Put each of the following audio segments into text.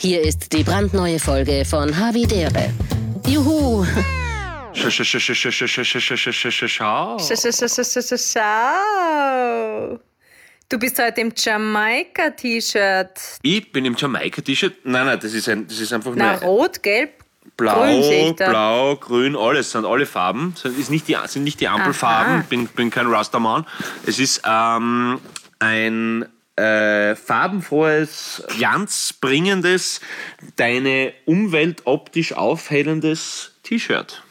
Hier ist die brandneue Folge von Havidere. Juhu! Schau. Schau. Du bist heute im Jamaika-T-Shirt. Ich bin im Jamaika-T-Shirt. Nein, das ist einfach Na, nur rot, gelb, blau, grün sehe ich da. blau, grün, alles sind alle Farben. Sind nicht die Ampelfarben. Bin kein Rastaman. Es ist ein farbenfrohes, glanzbringendes, deine Umwelt optisch aufhellendes T-Shirt.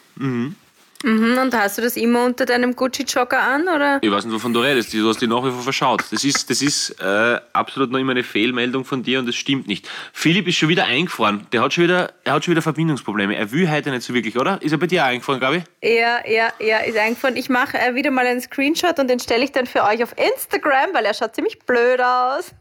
Und hast du das immer unter deinem Gucci-Jogger an, oder? Ich weiß nicht, wovon du redest. Du hast dich nach wie vor verschaut. Das ist absolut noch immer eine Fehlmeldung von dir und das stimmt nicht. Philipp ist schon wieder eingefroren. Er hat schon wieder Verbindungsprobleme. Er will heute nicht so wirklich, oder? Ist er bei dir auch eingefroren, Gabi? Ja, ist eingefallen. Ich mache wieder mal einen Screenshot und den stelle ich dann für euch auf Instagram, weil er schaut ziemlich blöd aus.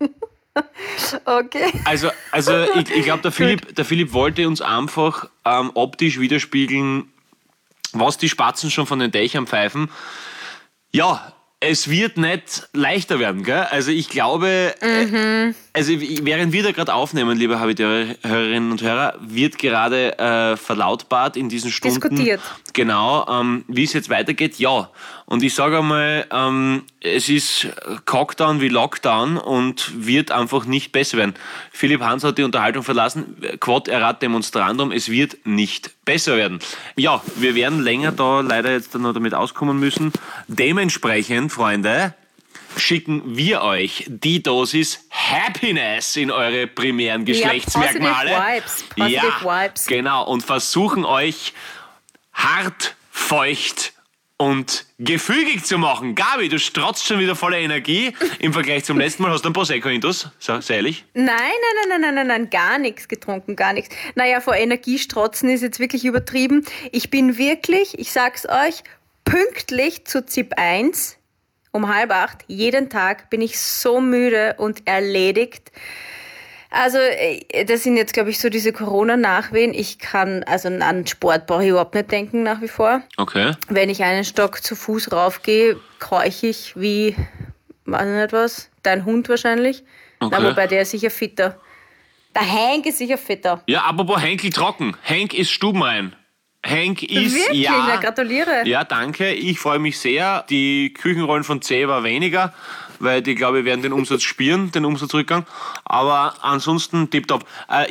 Okay. Also ich glaube, der Philipp wollte uns einfach optisch widerspiegeln, was die Spatzen schon von den Dächern pfeifen. Ja, es wird nicht leichter werden, gell? Also ich glaube, während wir da gerade aufnehmen, liebe Hörerinnen und Hörer, wird gerade verlautbart in diesen Stunden. Diskutiert. Genau, wie es jetzt weitergeht, ja. Und ich sage einmal, es ist Cockdown wie Lockdown und wird einfach nicht besser werden. Philipp Hans hat die Unterhaltung verlassen, quod erat demonstrandum, es wird nicht besser werden. Ja, wir werden länger da leider jetzt noch damit auskommen müssen. Dementsprechend, Freunde, schicken wir euch die Dosis Happiness in eure primären Geschlechtsmerkmale. Positive Vibes. Genau, und versuchen euch hart, feucht und gefügig zu machen. Gabi, du strotzt schon wieder voller Energie. Im Vergleich zum letzten Mal hast du einen Prosecco-Intus. Sei ehrlich. Nein, gar nichts getrunken, gar nichts. Naja, vor Energie strotzen ist jetzt wirklich übertrieben. Ich bin wirklich, ich sag's euch, pünktlich zu ZIP 1 um 7:30. Jeden Tag bin ich so müde und erledigt. Also, das sind jetzt, glaube ich, so diese Corona-Nachwehen. An Sport brauche ich überhaupt nicht denken nach wie vor. Okay. Wenn ich einen Stock zu Fuß raufgehe, keuche ich wie, weiß nicht was, dein Hund wahrscheinlich. Okay. Na, wobei der ist sicher fitter. Der Hank ist sicher fitter. Ja, apropos Henkel trocken. Hank ist stubenrein. Hank ist, Wirklich? ja. Na, gratuliere. Ja, danke. Ich freue mich sehr. Die Küchenrollen von C war weniger, weil die, glaube ich, werden den Umsatz spüren, den Umsatzrückgang. Aber ansonsten tipptopp.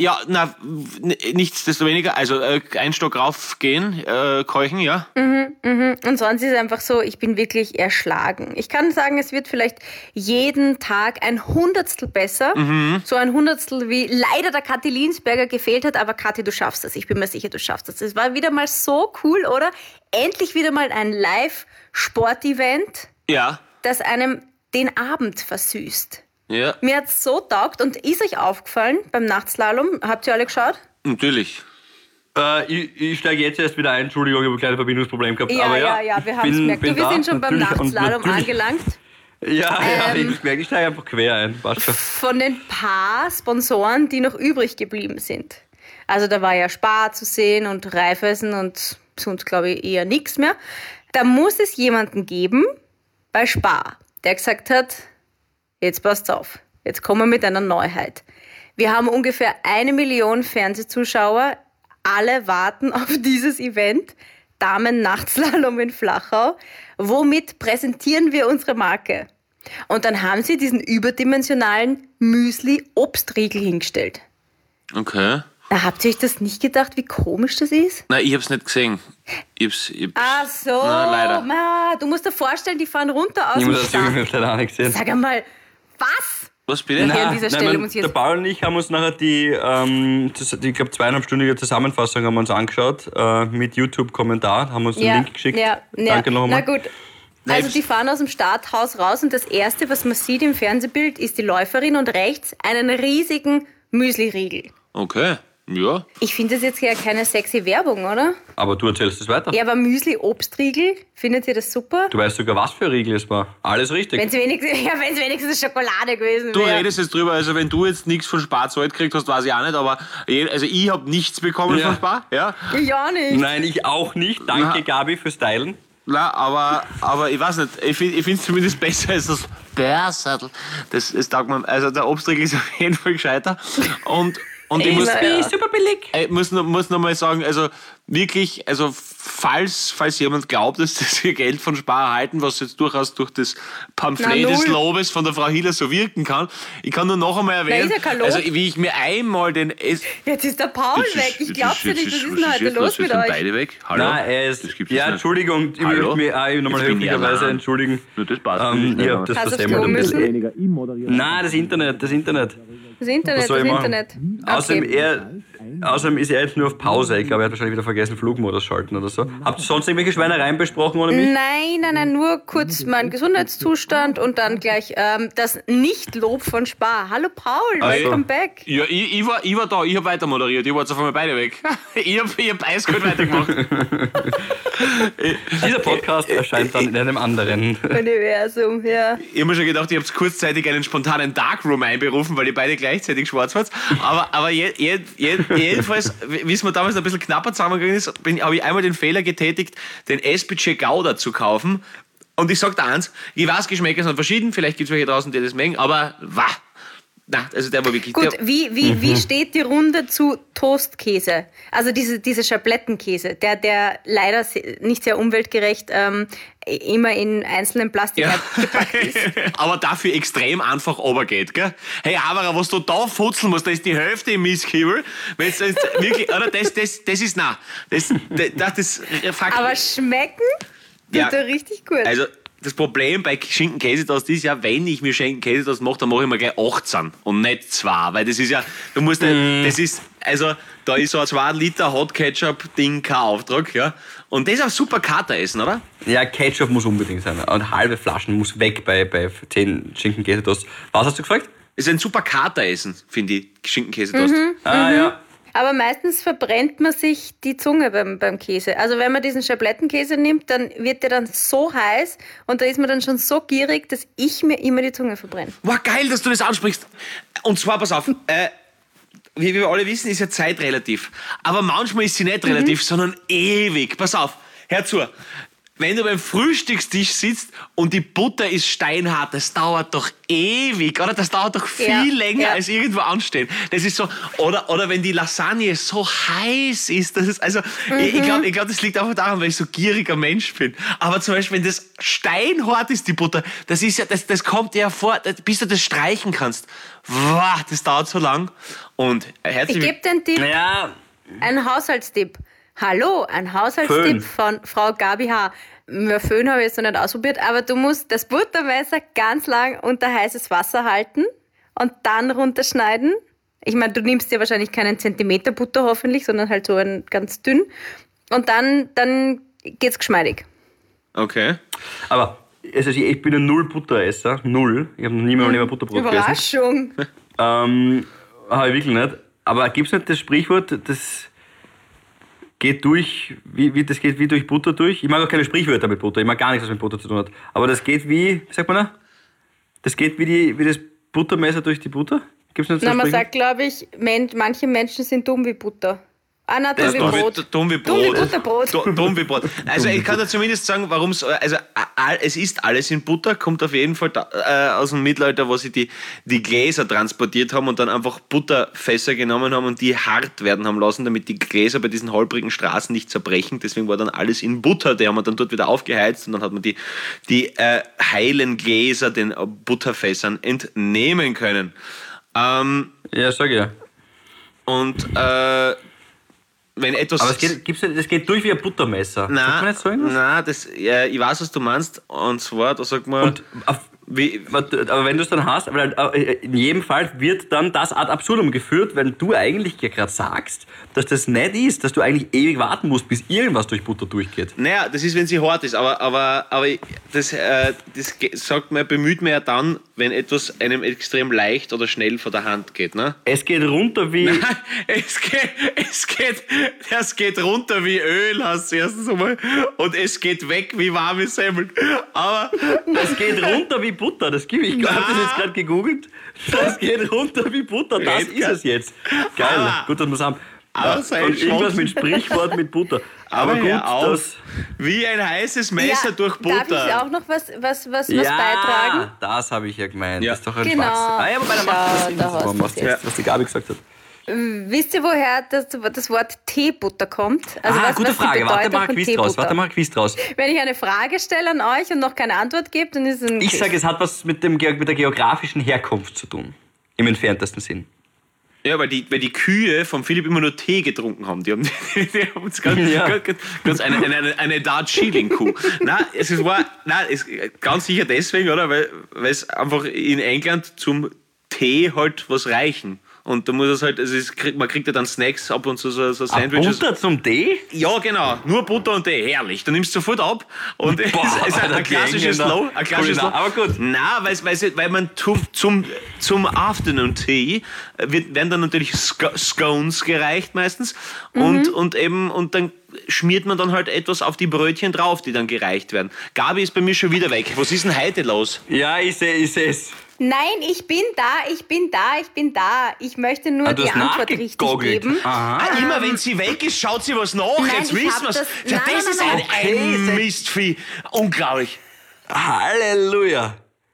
Nichtsdestoweniger, also ein Stock raufgehen, keuchen, ja. Und sonst ist es einfach so, ich bin wirklich erschlagen. Ich kann sagen, es wird vielleicht jeden Tag ein Hundertstel besser. So ein Hundertstel, wie leider der Kathi Linsberger gefehlt hat. Aber Kathi, du schaffst das. Ich bin mir sicher, du schaffst das. Es war wieder mal so cool, oder? Endlich wieder mal ein Live-Sport-Event, Ja. das einem den Abend versüßt. Ja, Mir hat's so taugt. Und ist euch aufgefallen beim Nachtslalom? Habt ihr alle geschaut? natürlich. Ich steige jetzt erst wieder ein. Entschuldigung, ich habe ein kleines Verbindungsproblem gehabt. Ja, aber wir haben es gemerkt. Wir sind schon beim Nachtslalom angelangt. Ja, ich merke, ich steige einfach quer ein. Passt schon. Von den paar Sponsoren, die noch übrig geblieben sind. Also da war ja Spar zu sehen und Raiffeisen und sonst, glaube ich, eher nichts mehr. Da muss es jemanden geben bei Spar, der gesagt hat, jetzt passt auf, jetzt kommen wir mit einer Neuheit. Wir haben ungefähr 1 Million Fernsehzuschauer, alle warten auf dieses Event, Damen-Nachtslalom in Flachau. Womit präsentieren wir unsere Marke? Und dann haben sie diesen überdimensionalen Müsli-Obstriegel hingestellt. Okay. Da habt ihr euch das nicht gedacht, wie komisch das ist? Nein, ich habe es nicht gesehen. Ach so, Nein, leider. Du musst dir vorstellen, die fahren runter aus Ich dem muss das irgendwie Start. leider auch nicht gesehen. Sag einmal, was? Was bitte? Hier an dieser Stelle muss ich der jetzt... Paul und ich haben uns nachher die ich glaube, 2,5-stündige Zusammenfassung haben wir uns angeschaut, mit YouTube-Kommentar, haben uns den Link geschickt. Danke noch einmal. Na gut. Also die fahren aus dem Starthaus raus und das Erste, was man sieht im Fernsehbild, ist die Läuferin und rechts einen riesigen Müsli-Riegel. Okay, ja. Ich finde das jetzt ja keine sexy Werbung, oder? Aber du erzählst es weiter. Ja, aber Müsli-Obstriegel, findet ihr das super? Du weißt sogar, was für ein Riegel es war. Alles richtig. Wenn es wenigstens Schokolade gewesen Du wäre. redest jetzt drüber, also wenn du jetzt nichts von Spar zahlt gekriegt hast, weiß ich auch nicht, aber also ich habe nichts bekommen von Spar, ja. Ich auch nicht. Nein, ich auch nicht. Danke, Gabi, fürs Teilen. Na, aber ich weiß nicht, ich finde es zumindest besser als das Bärsattel. Das taugt mir, also der Obstriegel ist auf jeden Fall gescheiter. Und Und ich super billig. muss noch mal sagen, also wirklich, also falls jemand glaubt, dass das Geld von Spar erhalten, was jetzt durchaus durch das Pamphlet des Lobes von der Frau Hiller so wirken kann, ich kann nur noch einmal erwähnen, also wie ich mir einmal den... Jetzt ist der Paul weg, ich glaub's ja nicht, was ist denn heute los mit euch? Beide weg? Hallo? Nein, er ist... Ja, Entschuldigung, ich möchte mich auch nochmal höflicherweise entschuldigen. Nur das passt. Ich hab das versemmelt ein bisschen. Nein, das Internet. Das Internet. Außerdem ist er jetzt nur auf Pause. Ich glaube, er hat wahrscheinlich wieder vergessen, Flugmodus schalten oder so. Habt ihr sonst irgendwelche Schweinereien besprochen ohne mich? Nein, nur kurz mein Gesundheitszustand und dann gleich das Nicht-Lob von Spar. Hallo Paul, welcome back. Ja, ich war da, ich habe weiter moderiert, ihr wart auf einmal beide weg. Ich hab eiskalt weitergemacht. Dieser Podcast erscheint dann in einem anderen Universum, ja. Ich habe mir schon gedacht, ihr habt kurzzeitig einen spontanen Darkroom einberufen, weil ihr beide gleichzeitig schwarz wart. Aber jedenfalls, wie es mir damals ein bisschen knapper zusammengegangen ist, habe ich einmal den Fehler getätigt, den Esbitsche Gouda zu kaufen. Und ich sag da eins, ich weiß, Geschmäcker sind verschieden, vielleicht gibt es welche draußen, die das mengen, aber na, also der war wirklich... Gut, wie steht die Runde zu Toastkäse? Also diese Schablettenkäse, der leider nicht sehr umweltgerecht immer in einzelnen Plastik gepackt ist. Aber dafür extrem einfach runtergeht, gell? Hey, Havara, was du da futzeln musst, da ist die Hälfte im Mistkübel. Wenn's wirklich, oder? Das ist, nein. Das aber schmecken? Tut er richtig gut. Also, das Problem bei Schinken-Käsetoast ist ja, wenn ich mir Schinken-Käsetoast mache, dann mache ich mir gleich 18 und nicht 2. Weil das ist ja, du musst das ist, also da ist so ein 2 Liter Hot Ketchup-Ding kein Auftrag, ja. Und das ist auch super Kater-Essen, oder? Ja, Ketchup muss unbedingt sein. Und halbe Flaschen muss weg bei 10 Schinken-Käsetoast. Was hast du gefragt? Es ist ein super Kater-Essen, finde ich, Schinken-Käsetoast. Ja. Aber meistens verbrennt man sich die Zunge beim Käse. Also wenn man diesen Schablettenkäse nimmt, dann wird der dann so heiß und da ist man dann schon so gierig, dass ich mir immer die Zunge verbrenne. Wow, geil, dass du das ansprichst. Und zwar, pass auf, wie wir alle wissen, ist ja Zeit relativ. Aber manchmal ist sie nicht relativ, sondern ewig. Pass auf, hör zu. Wenn du beim Frühstückstisch sitzt und die Butter ist steinhart, das dauert doch ewig, oder? Das dauert doch viel länger als irgendwo anstehen. Das ist so, oder wenn die Lasagne so heiß ist, das ist, also, ich glaube, das liegt einfach daran, weil ich so gieriger Mensch bin. Aber zum Beispiel, wenn das steinhart ist, die Butter, das ist ja, das kommt dir ja vor, bis du das streichen kannst. Wow, das dauert so lang. Und herzlich Ich gebe den Tipp, einen Haushaltstipp. Hallo, ein Haushaltstipp von Frau Gabi H. Föhn habe ich jetzt noch nicht ausprobiert, aber du musst das Buttermesser ganz lang unter heißes Wasser halten und dann runterschneiden. Ich meine, du nimmst dir wahrscheinlich keinen Zentimeter Butter hoffentlich, sondern halt so einen ganz dünn. Und dann geht's geschmeidig. Okay. Aber also ich bin ein Null-Butteresser. Null. Ich habe noch nie mehr Butterbrot Überraschung. gegessen. Habe ich wirklich nicht. Aber gibt es nicht das Sprichwort, das geht durch, das geht wie durch Butter durch? Ich mag auch keine Sprichwörter mit Butter, ich mag gar nichts, was mit Butter zu tun hat. Aber das geht wie sagt man da? Das geht wie das Buttermesser durch die Butter? Gibt's nicht so Na, man sagt, glaube ich, manche Menschen sind dumm wie Butter. Ah, nein, dumm wie Brot. Dumm wie Butterbrot. Dumm wie Brot. Also ich kann da zumindest sagen, warum es, also es ist alles in Butter, kommt auf jeden Fall aus dem Mittelalter, wo sie die Gläser transportiert haben und dann einfach Butterfässer genommen haben und die hart werden haben lassen, damit die Gläser bei diesen holprigen Straßen nicht zerbrechen. Deswegen war dann alles in Butter, die haben wir dann dort wieder aufgeheizt und dann hat man die heilen Gläser den Butterfässern entnehmen können. Ja, sag ja. Und wenn etwas... Aber das geht durch wie ein Buttermesser. Nein, ich weiß, was du meinst. Und zwar, da sagt man... Aber wenn du es dann hast, in jedem Fall wird dann das ad absurdum geführt, wenn du eigentlich ja gerade sagst, dass das nicht ist, dass du eigentlich ewig warten musst, bis irgendwas durch Butter durchgeht. Naja, das ist, wenn sie hart ist, aber das sagt man, bemüht man ja dann, wenn etwas einem extrem leicht oder schnell von der Hand geht, ne? Es geht runter wie... Nein, es geht runter wie Öl, hast du erstens einmal, und es geht weg wie warme Semmeln. Aber... Es geht runter wie Butter, das gebe ich. Ich habe das jetzt gerade gegoogelt. Das geht runter wie Butter, das ist es jetzt. Geil, gut, dass wir es haben. Und irgendwas mit Sprichwort mit Butter. Aber gut, das... Wie ein heißes Messer durch Butter. Darf ich auch noch was beitragen? Ja, das habe ich ja gemeint. Ja. Das ist doch ein Genau. Spaß. Aber bei der Macht da was die Gabi gesagt hat. Wisst ihr, woher das Wort Teebutter kommt? Also gute Frage. Warte mal ein Quiz draus. Wenn ich eine Frage stelle an euch und noch keine Antwort gebe, dann ist es ein Ich Quiz. sage, es hat was mit der geografischen Herkunft zu tun. Im entferntesten Sinn. Ja, weil die Kühe vom Philipp immer nur Tee getrunken haben. Die haben uns ganz eine Darjeeling-Kuh. Es ist ganz sicher deswegen, oder? Weil es einfach in England zum Tee halt was reichen. Und da muss es halt, man kriegt ja dann Snacks ab und zu so Sandwiches. Butter zum Tee? Ja, genau. Nur Butter und Tee. Herrlich. Du nimmst sofort ab. Und es ist ein klassisches Slow. Aber gut. Nein, weil man zum Afternoon Tea werden dann natürlich Scones gereicht meistens. Und dann schmiert man dann halt etwas auf die Brötchen drauf, die dann gereicht werden. Gabi ist bei mir schon wieder weg. Was ist denn heute los? Ja, ich sehe es. Nein, ich bin da. Ich möchte nur die Antwort richtig geben. Immer wenn sie weg ist, schaut sie was nach. Nein, Jetzt wissen wir es. Das ist ein Mistvieh. Unglaublich. Halleluja.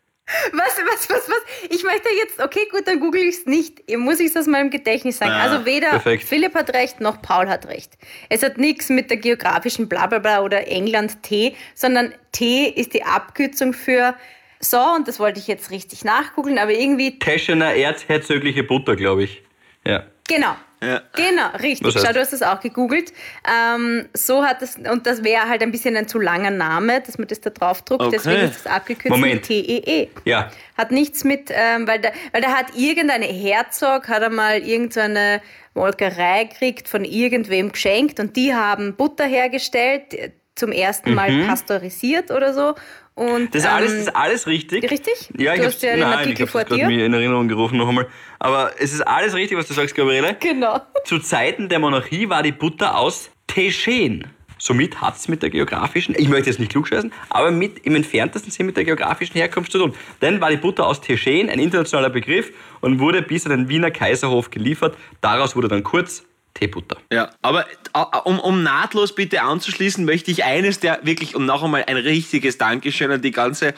Was? Ich möchte jetzt, okay, gut, dann google ich es nicht. Muss ich es aus meinem Gedächtnis sagen. Also weder perfekt. Philipp hat recht, noch Paul hat recht. Es hat nichts mit der geografischen Blablabla oder England-Tee, sondern Tee ist die Abkürzung für so, und das wollte ich jetzt richtig nachgoogeln, aber irgendwie... Teschener erzherzögliche Butter, glaube ich. Ja. Genau. Ja. Genau, richtig. Schau, du hast das auch gegoogelt. So hat es, und das wäre halt ein bisschen ein zu langer Name, dass man das da drauf druckt. Okay. Deswegen ist das abgekürzt mit TEE. Ja. Hat nichts mit, weil da hat irgendeine Herzog, hat einmal irgendeine Molkerei gekriegt, von irgendwem geschenkt, und die haben Butter hergestellt, zum ersten Mal pasteurisiert oder so. Und, das ist alles richtig. Richtig? Ja, du hast ja den Artikel vor dir. Mir in Erinnerung gerufen noch einmal. Aber es ist alles richtig, was du sagst, Gabriele. Genau. Zu Zeiten der Monarchie war die Butter aus Teschen. Somit hat es mit der geografischen, ich möchte jetzt nicht klugscheißen, aber im entferntesten Sinn mit der geografischen Herkunft zu tun. Denn war die Butter aus Teschen ein internationaler Begriff und wurde bis an den Wiener Kaiserhof geliefert. Daraus wurde dann kurz Teebutter. Ja, aber um nahtlos bitte anzuschließen, möchte ich eines der wirklich, und noch einmal ein richtiges Dankeschön an die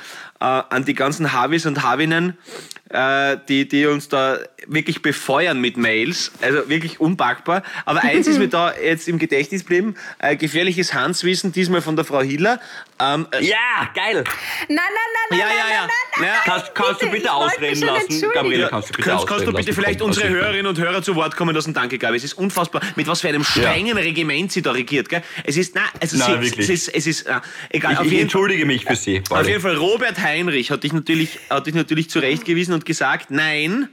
ganzen Havis und Havinnen, die uns da wirklich befeuern mit Mails, also wirklich unpackbar. Aber eins ist mir da jetzt im Gedächtnis geblieben, gefährliches Handwissen, diesmal von der Frau Hiller. Ja, geil! Nein. Kannst du bitte ausreden lassen? Gabriele, kannst du bitte ausreden lassen? Kannst du bitte vielleicht unsere Hörerinnen und Hörer zu Wort kommen lassen? Danke, Gabi. Es ist unfassbar, mit was für einem strengen Regiment sie da regiert. Gell? Es ist, egal. Ich entschuldige mich für Sie. Auf jeden Fall, Robert Heinrich hat dich natürlich zurechtgewiesen und gesagt, nein,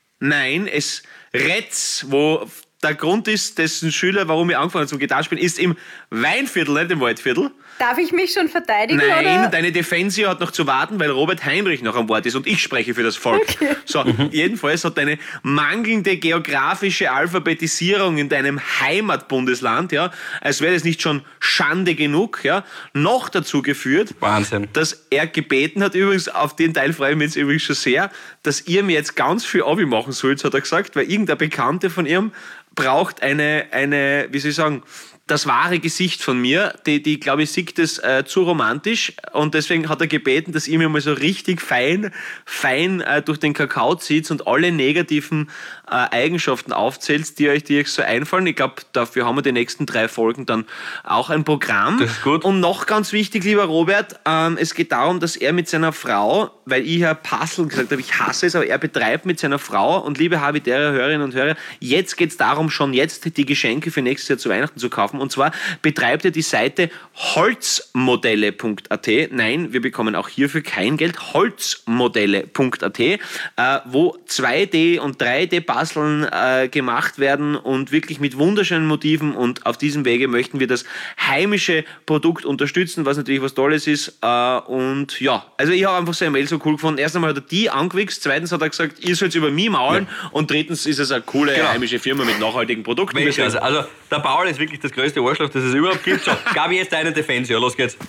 es Retz, wo der Grund ist, dessen Schüler, warum ich angefangen habe zum Gitarrespielen, ist im Weinviertel, nicht im Waldviertel. Darf ich mich schon verteidigen? Nein, oder? deine Defensio hat noch zu warten, weil Robert Heinrich noch am Wort ist und ich spreche für das Volk. Okay. So, jedenfalls hat deine mangelnde geografische Alphabetisierung in deinem Heimatbundesland, ja, als wäre das nicht schon Schande genug, ja, noch dazu geführt, Wahnsinn, dass er gebeten hat, übrigens, auf den Teil freue ich mich jetzt übrigens schon sehr, dass ihr mir jetzt ganz viel Abi machen sollt, hat er gesagt, weil irgendein Bekannte von ihm braucht eine, wie soll ich sagen, das wahre Gesicht von mir, die glaube ich, sieht das zu romantisch, und deswegen hat er gebeten, dass ihr mir mal so richtig fein durch den Kakao zieht und alle negativen Eigenschaften aufzählt, die euch so einfallen. Ich glaube, dafür haben wir die nächsten 3 Folgen dann auch ein Programm. Das ist gut. Und noch ganz wichtig, lieber Robert, es geht darum, dass er mit seiner Frau, weil ich ja Puzzle gesagt habe, ich hasse es, aber er betreibt mit seiner Frau, und liebe habitäre Hörerinnen und Hörer, jetzt geht es darum, schon jetzt die Geschenke für nächstes Jahr zu Weihnachten zu kaufen. Und zwar betreibt er die Seite holzmodelle.at. Nein, wir bekommen auch hierfür kein Geld. Holzmodelle.at, wo 2D und 3D-Basteln gemacht werden und wirklich mit wunderschönen Motiven. Und auf diesem Wege möchten wir das heimische Produkt unterstützen, was natürlich was Tolles ist. Und ja, also ich habe einfach seine Mail so cool gefunden. Erst einmal hat er die angewichst, zweitens hat er gesagt, ihr sollt über mich maulen, und drittens ist es eine coole heimische Firma mit nachhaltigen Produkten. Also der Paul ist wirklich das größte Arschloch, das es überhaupt gibt. So, Gabi, jetzt deine Defensio, los geht's.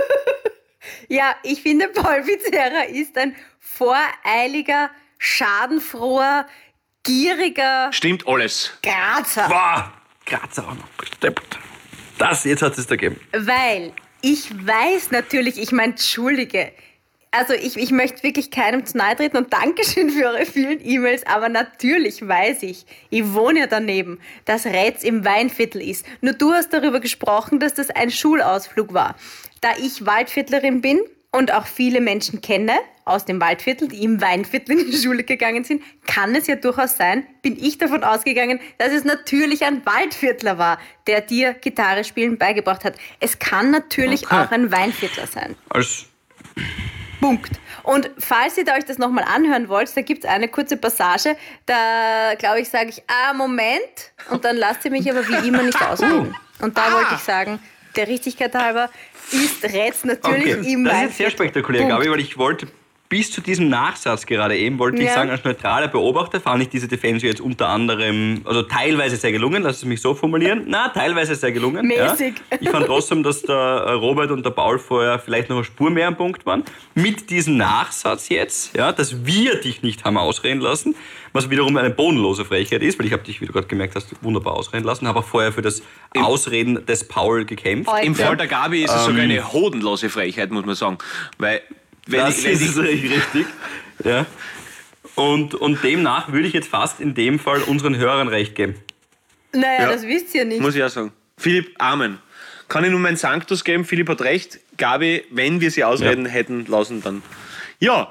Ja, ich finde, Paul Pizzerra ist ein voreiliger, schadenfroher, gieriger Stimmt alles. Grazer. Boah, Grazer auch noch. Jetzt hat es da gegeben. Weil ich weiß natürlich, ich meine, entschuldige, Also ich möchte wirklich keinem zu nahe treten und Dankeschön für eure vielen E-Mails, aber natürlich weiß ich wohne ja daneben, dass Rätz im Weinviertel ist. Nur du hast darüber gesprochen, dass das ein Schulausflug war. Da ich Waldviertlerin bin und auch viele Menschen kenne aus dem Waldviertel, die im Weinviertel in die Schule gegangen sind, kann es ja durchaus sein, bin ich davon ausgegangen, dass es natürlich ein Waldviertler war, der dir Gitarre spielen beigebracht hat. Es kann natürlich auch ein Weinviertler sein. Punkt. Und falls ihr euch das nochmal anhören wollt, da gibt es eine kurze Passage, da glaube ich, sage ich, Moment, und dann lasst ihr mich aber wie immer nicht ausreden. Und da wollte ich sagen, der Richtigkeit halber ist Rätz natürlich im Weinviertel. Das ist jetzt sehr spektakulär, Gabi, weil ich wollte bis zu diesem Nachsatz gerade eben, wollte ich sagen, als neutraler Beobachter fand ich diese Defense jetzt unter anderem, also teilweise sehr gelungen, lass es mich so formulieren. Teilweise sehr gelungen. Mäßig. Ja. Ich fand trotzdem, dass der Robert und der Paul vorher vielleicht noch eine Spur mehr am Punkt waren. Mit diesem Nachsatz jetzt, ja, dass wir dich nicht haben ausreden lassen, was wiederum eine bodenlose Frechheit ist, weil ich habe dich, wie du gerade gemerkt hast, wunderbar ausreden lassen, habe auch vorher für das Ausreden des Paul gekämpft. Im Fall der Gabi ist es sogar eine hodenlose Frechheit, muss man sagen. Weil das ist richtig. Ja. Und demnach würde ich jetzt fast in dem Fall unseren Hörern recht geben. Naja, das wisst ihr nicht. Muss ich auch sagen. Philipp, Amen. Kann ich nun meinen Sanctus geben? Philipp hat recht. Gabi, wenn wir sie ausreden hätten lassen, dann... Ja,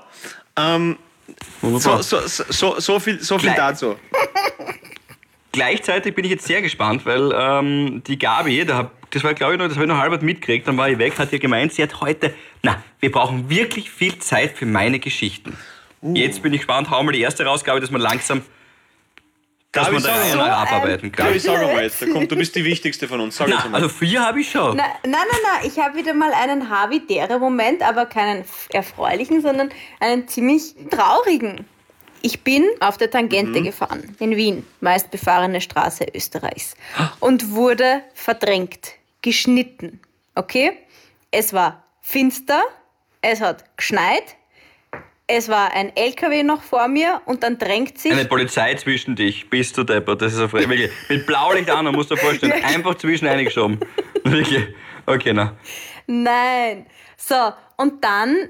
so viel dazu. Gleichzeitig bin ich jetzt sehr gespannt, weil die Gabi, das war, glaube ich, das habe ich noch halb mitgekriegt, dann war ich weg, hat ja gemeint, sie hat heute, wir brauchen wirklich viel Zeit für meine Geschichten. Jetzt bin ich gespannt, hau mal die erste raus, Gabi, dass man langsam, dass man da so abarbeiten kann. Gabi, sag mal jetzt, komm, du bist die Wichtigste von uns, sag jetzt mal. Also 4 habe ich schon. Nein, ich habe wieder mal einen Havidere-Moment, aber keinen erfreulichen, sondern einen ziemlich traurigen. Ich bin auf der Tangente gefahren, in Wien, meistbefahrene Straße Österreichs, und wurde verdrängt, geschnitten, okay? Es war finster, es hat geschneit, es war ein LKW noch vor mir und dann drängt sich... Eine Polizei zwischen dich, bist du deppert, das ist eine Frage. Wirklich, mit Blaulicht an, musst du dir vorstellen, einfach zwischen eingeschoben. Wirklich, okay, Nein, so, und dann...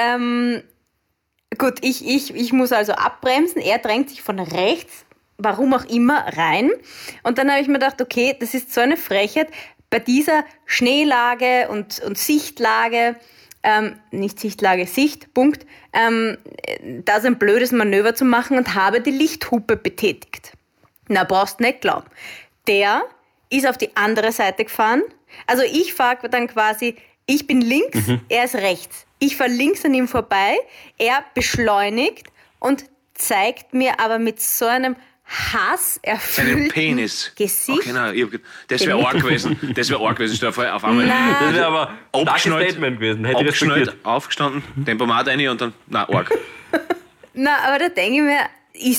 Gut, ich muss also abbremsen, er drängt sich von rechts, warum auch immer, rein. Und dann habe ich mir gedacht, okay, das ist so eine Frechheit, bei dieser Schneelage und Sichtlage, nicht Sichtlage, Sichtpunkt, da so ein blödes Manöver zu machen und habe die Lichthupe betätigt. Na, brauchst nicht glauben. Der ist auf die andere Seite gefahren. Also ich fahre dann quasi, ich bin links, er ist rechts. Ich fahre links an ihm vorbei, er beschleunigt und zeigt mir aber mit so einem hasserfüllten Penis. Gesicht. Okay, nein, das wäre arg gewesen. Das wäre arg gewesen. Stell dir vor, auf einmal Das wäre aber ein starkes Statement gewesen. Hätte ich respektiert. Aufgestanden, Tempomat rein und dann, arg. Na, aber da denke ich mir,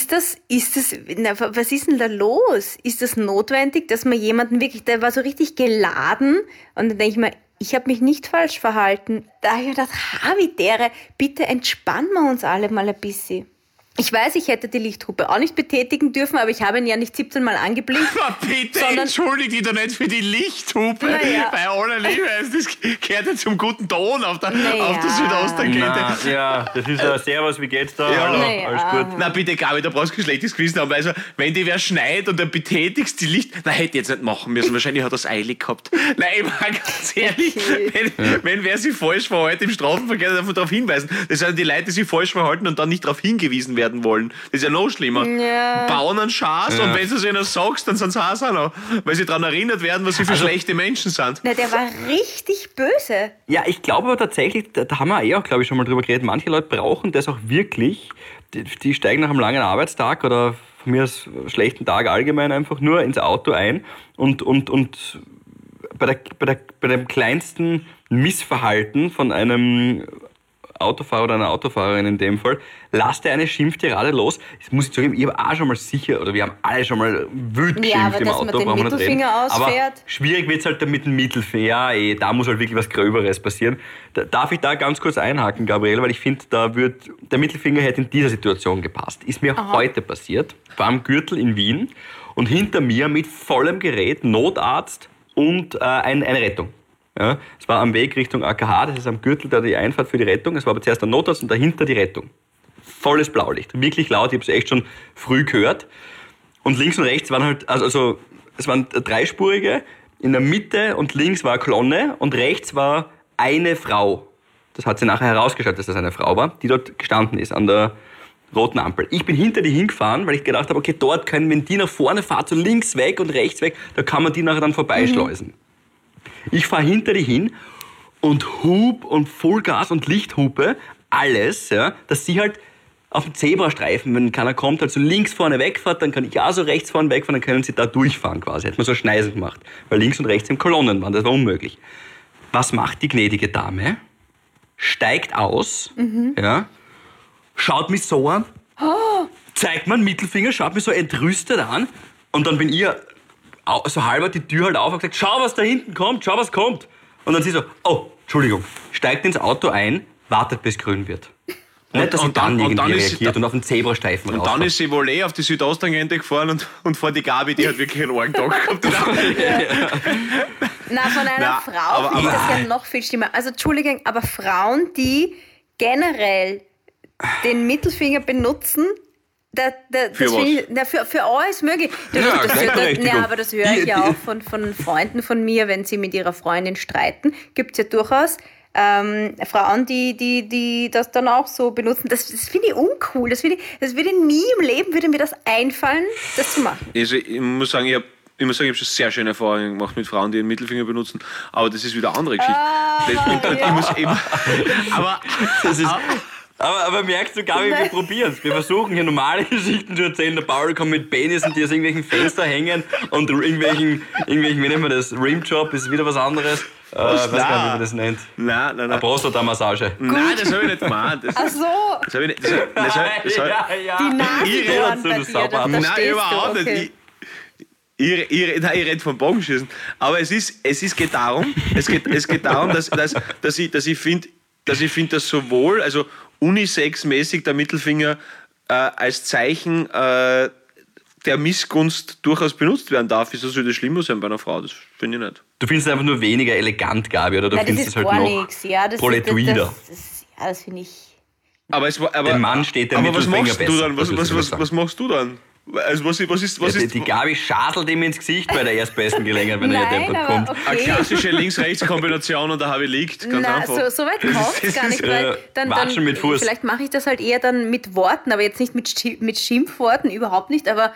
was ist denn da los? Ist das notwendig, dass man jemanden wirklich, der war so richtig geladen, und dann denke ich mir, ich habe mich nicht falsch verhalten. Da habe ich gedacht, Havidere, bitte entspannen wir uns alle mal ein bisschen. Ich weiß, ich hätte die Lichthupe auch nicht betätigen dürfen, aber ich habe ihn ja nicht 17 Mal angeblinkt. Bitte entschuldige dich doch nicht für die Lichthupe. Bei aller Liebe, das gehört ja zum guten Ton auf der Südosttangente. Ja, das ist ein Servus, wie geht's da? Ja. Hallo, alles gut. Na bitte, Gabi, da brauchst du kein schlechtes Gewissen haben. Also, wenn die wer schneit und dann betätigst die Licht... Na, hätte jetzt nicht machen müssen. Wahrscheinlich hat er es eilig gehabt. Nein, ich meine ganz ehrlich, wenn wer sich falsch verhält im Straßenverkehr, darf man darauf hinweisen. Das sind die Leute, die sich falsch verhalten und dann nicht darauf hingewiesen werden wollen. Das ist ja noch schlimmer. Ja. Bauen einen Schaß und wenn du es ihnen sagst, dann sind sie auch noch. Weil sie daran erinnert werden, was sie für schlechte Menschen sind. Na, der war richtig böse. Ja, ich glaube aber tatsächlich, da haben wir auch, glaube ich, schon mal drüber geredet, manche Leute brauchen das auch wirklich. Die steigen nach einem langen Arbeitstag oder von mir aus schlechten Tag allgemein einfach nur ins Auto ein und bei dem kleinsten Missverhalten von einem Autofahrer oder einer Autofahrerin in dem Fall, lasst er eine Schimpftirade los. Das muss ich zugeben, ich habe auch schon mal sicher, oder wir haben alle schon mal wütend geschimpft im Auto. Ja, aber dass man den Mittelfinger ausfährt. Aber schwierig wird es halt mit dem Mittelfinger. Ja, da muss halt wirklich was Gröberes passieren. Darf ich da ganz kurz einhaken, Gabriele, weil ich finde, der Mittelfinger hätte in dieser Situation gepasst. Ist mir heute passiert, war am Gürtel in Wien und hinter mir mit vollem Gerät Notarzt und eine Rettung. Ja. Es war am Weg Richtung AKH, das ist am Gürtel da die Einfahrt für die Rettung. Es war aber zuerst der Notarzt und dahinter die Rettung. Volles Blaulicht, wirklich laut, ich habe es echt schon früh gehört. Und links und rechts waren halt, also es waren dreispurige, in der Mitte und links war eine Kolonne und rechts war eine Frau. Das hat sich nachher herausgestellt, dass das eine Frau war, die dort gestanden ist an der roten Ampel. Ich bin hinter die hingefahren, weil ich gedacht habe, okay, dort können, wenn die nach vorne fährt, so links weg und rechts weg, da kann man die nachher dann vorbeischleusen. Ich fahre hinter die hin und hub und Vollgas und Lichthupe, alles, ja, dass sie halt auf dem Zebrastreifen, wenn keiner kommt, halt so links vorne wegfährt, dann kann ich auch so rechts vorne wegfahren, dann können sie da durchfahren quasi. Hätte man so Schneisen gemacht, weil links und rechts im Kolonnen waren, das war unmöglich. Was macht die gnädige Dame? Steigt aus, ja, schaut mich so an, zeigt mir einen Mittelfinger, schaut mich so entrüstet an und dann bin ich so halber die Tür halt auf und gesagt, schau, was da hinten kommt, schau, was kommt. Und dann sie so, oh, Entschuldigung, steigt ins Auto ein, wartet, bis grün wird. Nicht, dass sie dann irgendwie reagiert und auf den Zebrastreifen rausfährt. Und dann ist sie wohl auf die Südosttangente gefahren und vor die Gabi, die hat wirklich einen argen Tag gehabt. Na, von einer Frau finde ich das ja noch viel schlimmer. Also, Entschuldigung, aber Frauen, die generell den Mittelfinger benutzen, für alles möglich. Aber das höre ich ja auch von Freunden von mir, wenn sie mit ihrer Freundin streiten. Gibt es ja durchaus Frauen, die das dann auch so benutzen. Das finde ich uncool. Das würde nie im Leben würde mir das einfallen, das zu machen. Also, ich muss sagen, ich habe schon sehr schöne Erfahrungen gemacht mit Frauen, die den Mittelfinger benutzen, aber das ist wieder eine andere Geschichte. Aber merkst du, Gabi, wir probieren es. Wir versuchen hier normale Geschichten zu erzählen. Der Paul kommt mit Penissen, die aus irgendwelchen Fenstern hängen und irgendwelchen, wie nennt man das? Rimjob ist wieder was anderes. Weiß gar nicht, wie man das nennt. Nein. Eine Prostata-Massage. Nein, das habe ich nicht gemeint. Ach so. Das habe ich nicht. Die Nasenbohren bei dir, das Nein, überhaupt okay. nicht. Ich rede vom Bogenschießen. Aber es geht darum, dass ich finde, dass sowohl, also unisex-mäßig der Mittelfinger als Zeichen der Missgunst durchaus benutzt werden darf. Wieso soll das schlimmer sein bei einer Frau? Das finde ich nicht. Du findest es einfach nur weniger elegant, Gabi, oder du findest es halt noch proletuider? Das finde ich... Aber dem Mann steht der Mittelfinger besser. Was machst du dann? Also was ist die Gabi schaselt ihm ins Gesicht bei der erstbesten Gelegenheit, wenn er hier deppert kommt. Okay. Eine klassische Links-Rechts-Kombination und da habe ich liegt. Ganz einfach. So weit kommt es gar nicht, weil Watschen mit Fuß. Vielleicht mache ich das halt eher dann mit Worten, aber jetzt nicht mit Schimpfworten, überhaupt nicht, aber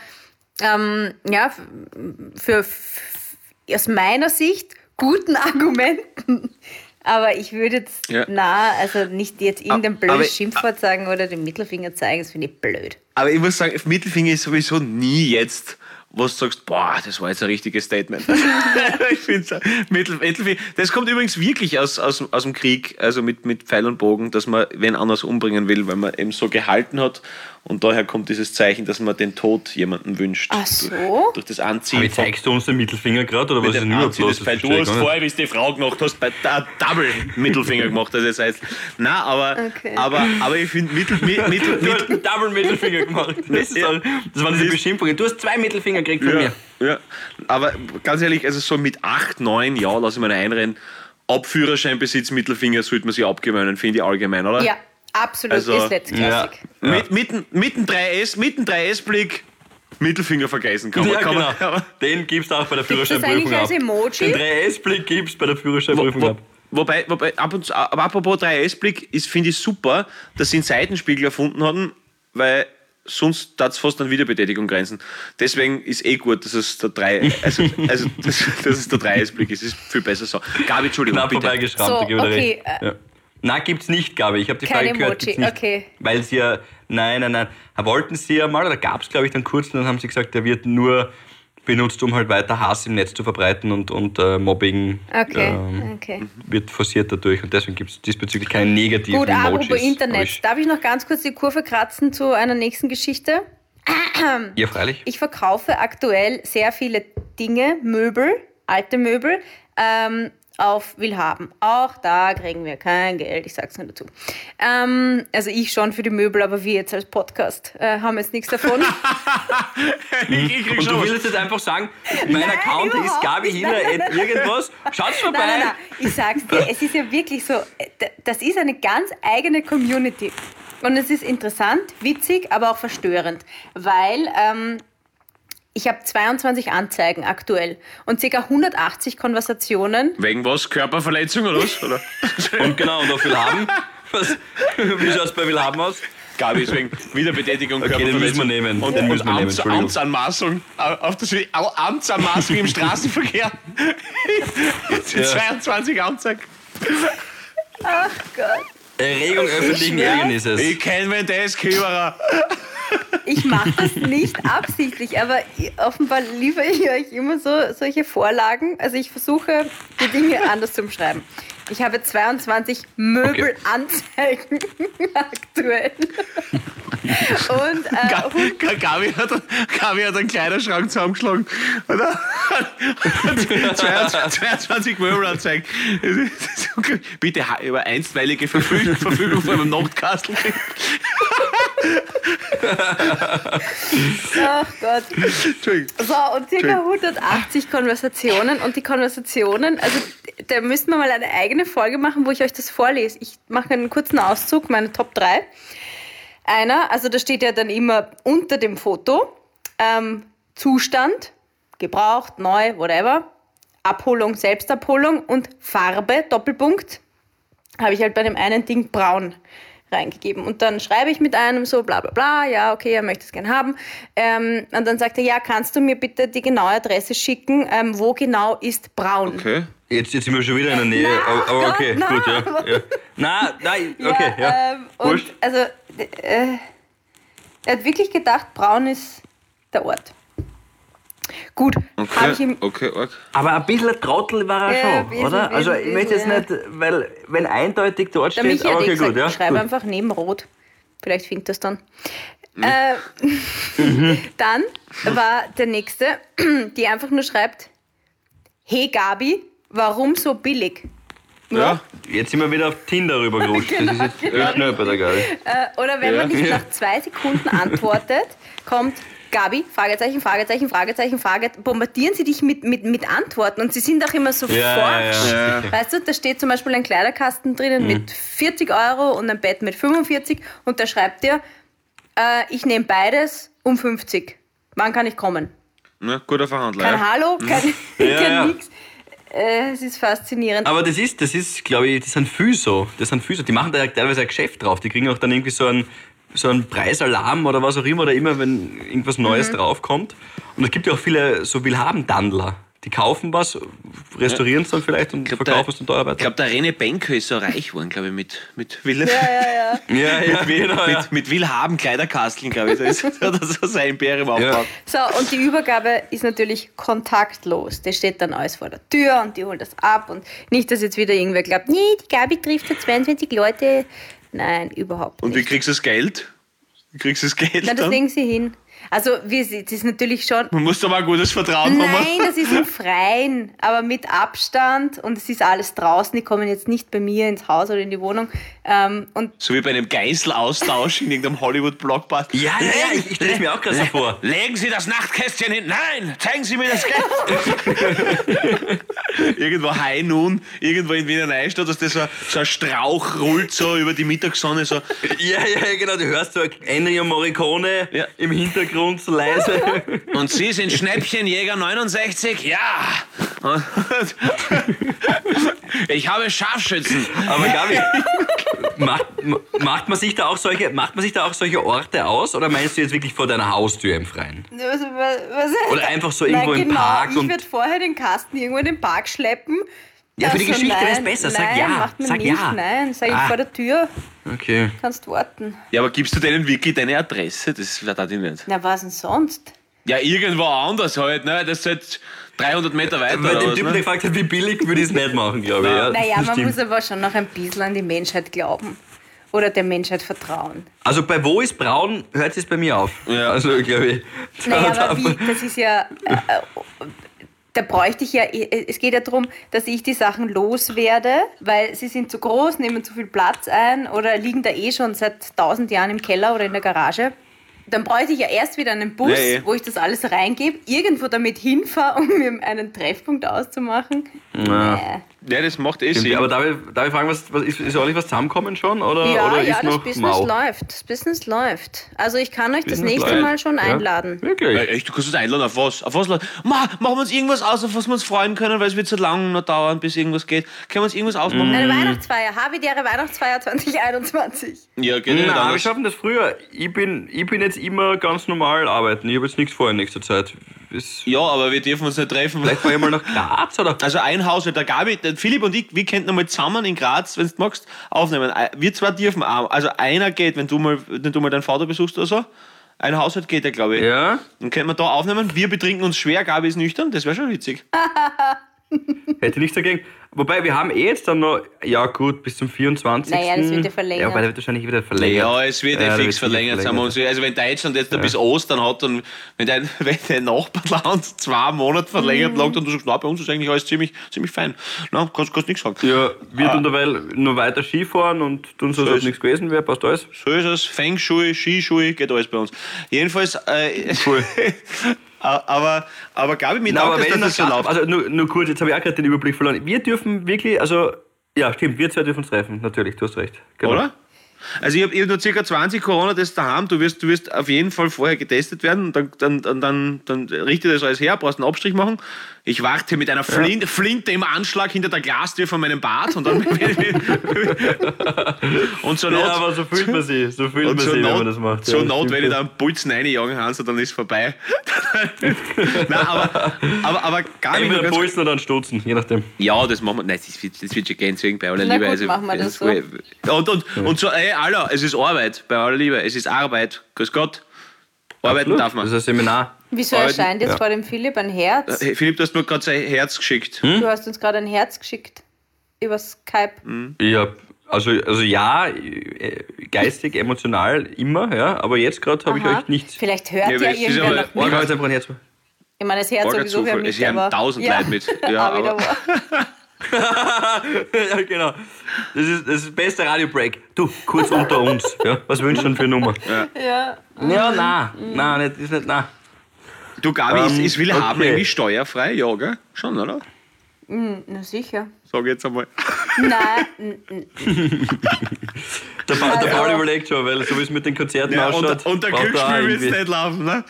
aus meiner Sicht guten Argumenten. Aber ich würde jetzt nicht jetzt irgendein blödes Schimpfwort sagen oder den Mittelfinger zeigen, das finde ich blöd. Aber ich muss sagen, Mittelfinger ist sowieso nie jetzt, wo du sagst, boah, das war jetzt ein richtiges Statement. Ich finde Mittelfinger, das kommt übrigens wirklich aus dem Krieg, also mit Pfeil und Bogen, dass man wen anders umbringen will, weil man eben so gehalten hat. Und daher kommt dieses Zeichen, dass man den Tod jemanden wünscht. Ach so? Durch das Anziehen. Aber zeigst du uns den Mittelfinger gerade, oder was ist denn überhaupt los? Du hast vorher, wie es die Frau gemacht hast, bei der Double-Mittelfinger gemacht. Also das heißt, nein, aber ich finde Du hast einen Double-Mittelfinger gemacht. Das waren diese Beschimpfungen. Du hast 2 Mittelfinger gekriegt von mir. Ja, aber ganz ehrlich, also so mit 8, 9, ja, lass ich mir einrennen. Ab Führerscheinbesitz Mittelfinger sollte man sich abgewöhnen, finde ich allgemein, oder? Ja, absolut, also, ist letztklassig. Ja. Mit dem 3S-Blick Mittelfinger vergessen kann man. Genau. Den gibst du auch bei der Führerscheinprüfung ab. Als Emoji? Den 3S-Blick gibst du bei der Führerscheinprüfung ab. Wobei aber apropos 3S-Blick, finde ich super, dass sie einen Seitenspiegel erfunden haben, weil sonst darf es fast an Wiederbetätigung grenzen. Deswegen ist gut, dass es der 3S-Blick ist. Ist viel besser so. Gabi, Entschuldigung, knapp bitte. vorbeigeschrammt, So, okay. Nein, gibt's nicht, Gabi. Ich habe die Frage gehört. Emoji, Nicht, okay. Weil sie ja, nein. Wollten sie ja mal, oder gab es, glaube ich, dann kurz, und dann haben sie gesagt, der wird nur benutzt, um halt weiter Hass im Netz zu verbreiten und Mobbing wird forciert dadurch. Und deswegen gibt es diesbezüglich keine negativen Gut, Emojis. apropos Internet. Darf ich noch ganz kurz die Kurve kratzen zu einer nächsten Geschichte? Ja, freilich. Ich verkaufe aktuell sehr viele Dinge, Möbel, alte Möbel, auf Willhaben. Auch da kriegen wir kein Geld, ich sag's nur dazu. Also ich schon für die Möbel, aber wir jetzt als Podcast haben jetzt nichts davon. Ich krieg Und schon du was. willst jetzt einfach sagen, mein Nein, Account ist überhaupt Gabi nicht. Hiller Nein, nein, irgendwas. Schaut's vorbei. Nein, ich sag's dir, es ist ja wirklich so, das ist eine ganz eigene Community. Und es ist interessant, witzig, aber auch verstörend, weil ich habe 22 Anzeigen aktuell und ca. 180 Konversationen. Wegen was? Körperverletzung oder was? Oder? Und genau, und auf Willhaben? Wie schaut's bei Willhaben aus? Gabi, deswegen Wiederbetätigung, Okay, den müssen wir nehmen. Und, Den müssen wir nehmen, Entschuldigung. Amtsanmaßung, auf das Amtsanmaßung im Straßenverkehr. Jetzt sind 22 Anzeigen. Ach Gott. Erregung öffentlichen schwör. Ärgernisses. Ich kenne mir das, Küberer. Ich mache das nicht absichtlich, aber offenbar liefere ich euch immer so solche Vorlagen. Also ich versuche, die Dinge anders zu beschreiben. Ich habe 22 Möbelanzeigen aktuell. Und Gabi hat einen Kleiderschrank zusammengeschlagen. Oder? 22 Möbelanzeigen. Bitte über einstweilige Verfügung von einem Notkastel. ach Gott. Entschuldigung. So, und ca. 180 Konversationen. Und die Konversationen, also da müssten wir mal eine eigene Folge machen, wo ich euch das vorlese. Ich mache einen kurzen Auszug, meine Top 3. Also da steht ja dann immer unter dem Foto Zustand, gebraucht, neu, whatever, Abholung, Selbstabholung und Farbe, Doppelpunkt, habe ich halt bei dem einen Ding braun reingegeben. Und dann schreibe ich mit einem so bla bla bla, ja, okay, er möchte es gerne haben. Und dann sagt er, ja, kannst du mir bitte die genaue Adresse schicken, wo genau ist braun? Okay. Jetzt sind wir schon wieder in der Nähe. Aber okay, Gott, gut, ja. Nein, okay, ja. Und Wurscht. also, er hat wirklich gedacht, braun ist der Ort. Gut, habe ich ihm... Okay, arg. Aber ein bisschen ein Trottel war er Ja, schon, ein bisschen, oder? Also ich bisschen, möchte jetzt ja. nicht, weil wenn eindeutig dort Der steht, Michi aber hat okay, gesagt, gut, ja. schreibe Gut. einfach neben Rot. Vielleicht findet das dann. Mhm. Dann war der nächste, die einfach nur schreibt, hey Gabi, warum so billig? Ja. Jetzt sind wir wieder auf Tinder rübergerutscht. Genau, Das ist jetzt schnell bei der Gabi. Oder wenn man Ja. nicht nach 2 Sekunden antwortet, kommt Gabi, Fragezeichen, Fragezeichen, Fragezeichen, Fragezeichen, bombardieren sie dich mit Antworten und sie sind auch immer so forsch. Ja. Weißt du, da steht zum Beispiel ein Kleiderkasten drinnen mit 40 € und ein Bett mit 45 und da schreibt dir, ich nehme beides um 50. Wann kann ich kommen? Na, guter Verhandler. Kein Ja. Hallo, kein Ja. nix. Es ist faszinierend. Aber das ist, glaube ich, das sind viele so. Die machen da ja teilweise ein Geschäft drauf. Die kriegen auch dann irgendwie so einen Preisalarm oder was auch immer, oder immer, wenn irgendwas Neues draufkommt. Und es gibt ja auch viele so Willhaben-Dandler. Die kaufen was, restaurieren es dann vielleicht und verkaufen es dann teuer Ich weiter. glaube, der René Benke ist so reich geworden, glaube ich, mit Ja, genau. Ja. mit Willhaben Kleiderkasteln, glaube ich. Da hat er so sein Imperium aufgebaut. So, und die Übergabe ist natürlich kontaktlos. Das steht dann alles vor der Tür und die holt das ab. Und nicht, dass jetzt wieder irgendwer glaubt, nee, die Gabi trifft ja 22 Leute. Nein, überhaupt Und wie nicht. kriegst du das Geld? Wie kriegst du das Geld Na, das dann? legen sie hin. Also, das ist natürlich schon... Man muss doch mal ein gutes Vertrauen haben. Nein, das ist im Freien, aber mit Abstand und es ist alles draußen. Die kommen jetzt nicht bei mir ins Haus oder in die Wohnung. Und So wie bei einem Geißelaustausch in irgendeinem Hollywood-Blockbuster. Ja, ich stelle es mir auch gerade so vor. Legen Sie das Nachtkästchen hin. Nein, zeigen Sie mir das Geld. Irgendwo High Noon, irgendwo in Wiener Neustadt, dass das so ein Strauch rollt so über die Mittagssonne. So. Ja, genau. Du hörst so Ennio Morricone Ja. im Hintergrund so leise. Und Sie sind Schnäppchenjäger 69? Ja. Ich habe Scharfschützen. Aber Gabi, macht man sich da auch solche Orte aus, oder meinst du jetzt wirklich vor deiner Haustür im Freien? Oder einfach so irgendwo Nein, im genau. Park Ich und- würde vorher den Kasten irgendwo in den Park schleppen. Ja, für die Also Geschichte wär's nein, besser. Sag nein, ja. Macht man Sag nicht. ja. Nein, sag ich Ah. vor der Tür. Okay. Kannst warten. Ja, aber gibst du denen wirklich deine Adresse? Das wird ich nicht. Na, was denn sonst? Ja, irgendwo anders halt, ne? Das ist halt 300 Meter weiter Weil oder dem was, Typen, der ne? gefragt hat, wie billig, würde ich es nicht machen, glaube ich. Ja, Naja, das man stimmt. muss aber schon noch ein bisschen an die Menschheit glauben. Oder der Menschheit vertrauen. Also bei Wo ist braun, hört es bei mir auf. Ja. Also, glaube ich. Naja, aber wie, das ist ja... Da bräuchte ich ja, es geht ja darum, dass ich die Sachen loswerde, weil sie sind zu groß, nehmen zu viel Platz ein oder liegen da schon seit 1000 Jahren im Keller oder in der Garage. Dann bräuchte ich ja erst wieder einen Bus, wo ich das alles reingebe, irgendwo damit hinfahre, um mir einen Treffpunkt auszumachen. Na. Ja, das macht Sinn. Aber darf ich fragen, ist ordentlich was zusammenkommen schon? Oder, Ja, oder ja, ist das noch Business mau? läuft. Das Business läuft. Also ich kann euch das Business nächste läuft. Mal schon Ja. einladen. Wirklich? Echt, du kannst uns einladen, auf was? Auf was? Machen wir uns irgendwas aus, auf was wir uns freuen können, weil es wird so lange noch dauern, bis irgendwas geht. Können wir uns irgendwas ausmachen? Eine Weihnachtsfeier, Havidere Weihnachtsfeier 2021. Ja, geht nicht Nein, wir anders. schaffen das früher. Ich bin jetzt immer ganz normal arbeiten. Ich habe jetzt nichts vor in nächster Zeit. Ja, aber wir dürfen uns nicht treffen. Vielleicht fahre ich mal nach Graz, oder? Also ein Haushalt, der Gabi, der Philipp und ich, wir könnten mal zusammen in Graz, wenn du magst, aufnehmen. Wir zwei dürfen auch. Also einer geht, wenn du mal deinen Vater besuchst oder so. Ein Haushalt geht ja, glaube ich. Ja. Dann können wir da aufnehmen. Wir betrinken uns schwer, Gabi ist nüchtern. Das wäre schon witzig. Hätte nichts dagegen. Wobei, wir haben jetzt dann noch, ja gut, bis zum 24. Naja, das wird ja verlängert. Ja, wobei, der wird wahrscheinlich wieder verlängert. Ja, es wird Ja, fix der wird verlängert. Sagen wir uns. Also wenn Deutschland jetzt bis Ostern hat und wenn dein Nachbarland 2 Monate verlängert lag, und du sagst, na, bei uns ist eigentlich alles ziemlich fein. Na, kannst nichts sagen. Ja, wir tun derweil nur weiter Skifahren und tun so, als ob nichts gewesen wäre, passt alles. So ist es. Feng Shui, Skischuhe, geht alles bei uns. Jedenfalls, Cool. aber Gabi, mir Nein, aber taugt wenn das, dass das das so läuft. also nur kurz, jetzt habe ich auch gerade den Überblick verloren. Wir dürfen wirklich, also, ja, stimmt, wir zwei dürfen uns treffen, natürlich, du hast recht. Genau. Oder? Also ich habe nur ca. 20 Corona-Tests daheim. Du wirst auf jeden Fall vorher getestet werden. Dann richte das alles her, brauchst einen Abstrich machen. Ich warte mit einer Flinte im Anschlag hinter der Glastür von meinem Bad und dann und zur Not, Ja, aber so fühlt man sich, und zur wenn Not, man das macht. zur Ja, Not stimmt wenn ich schon. da einen Pulsen reinjagen kann, so dann ist es vorbei. Nein, aber gar nicht Entweder ganz. Pulsen oder einen Stutzen, je nachdem. Ja, das machen wir. Nein, das wird schon gehen, deswegen bei aller Na Liebe. gut, machen wir das so. Und so, ey, Alter, es ist Arbeit, bei aller Liebe. Es ist Arbeit. Grüß Gott. Arbeiten Absolut. darf man. Das ist ein Seminar. Wieso Arbeiten, erscheint jetzt ja. vor dem Philipp ein Herz? Hey, Philipp, du hast mir gerade sein Herz geschickt. Du hast uns gerade ein Herz geschickt. Über Skype. Ja, also ja, geistig, emotional immer, ja, aber jetzt gerade habe ich Aha. euch nichts. Vielleicht hört Ja, ja, das ist irgendwer aber- noch Ich mit. kann jetzt einfach ein Herz. Ich meine, das Herz Orga sowieso wer Zufall. mit, Es hören aber... 1000 Leute mit. Ja, auch wieder aber- wahr. Ja, genau. Das ist das beste Radio-Break. Du, kurz unter uns. Ja, was wünschst du denn für eine Nummer? Ja. Ja, nein, ist nicht, nein. Du, Gabi, ist Willhaben okay. irgendwie steuerfrei? Ja, gell? Schon, oder? Na sicher. Sag ich jetzt einmal. Nein, Der Also- Paul überlegt schon, weil so wie es mit den Konzerten Ja, ausschaut. und der braucht er auch Glücksspiel wird es irgendwie- nicht laufen, ne?